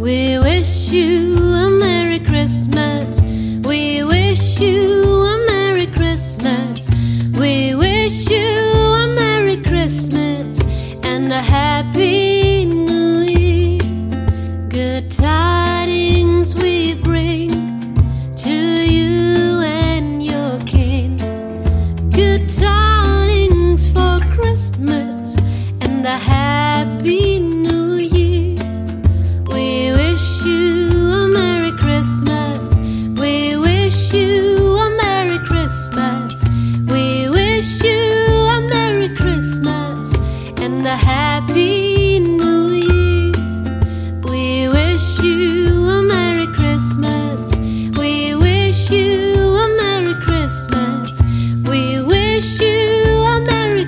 We wish you a Merry Christmas. We wish you a Merry Christmas. We wish you a Merry Christmas and a Happy New Year. Good tidings we bring to you and your King. Good tidings for Christmas and a Happy New Year. We wish you a Merry Christmas. We wish you a Merry Christmas. We wish you a Merry Christmas and a Happy New Year. We wish you a Merry Christmas. We wish you a Merry Christmas. We wish you a Merry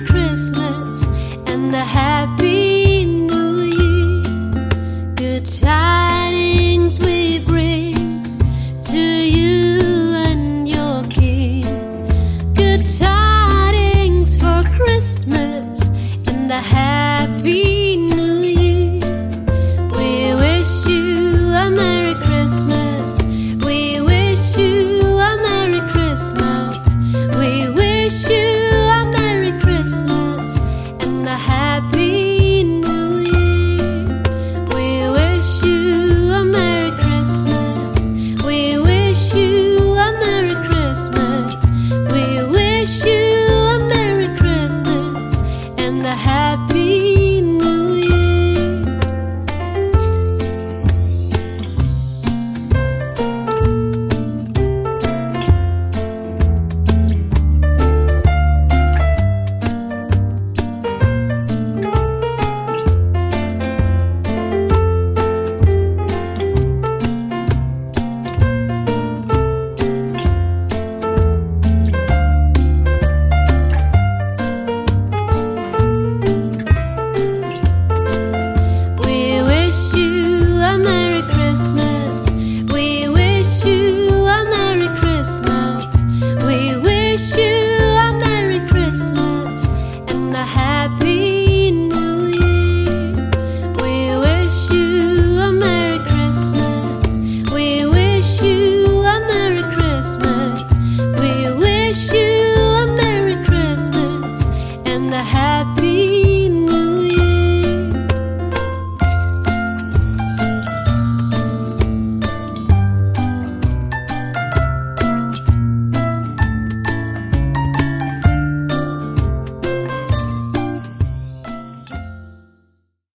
Christmas and a Happy New Year. Good time.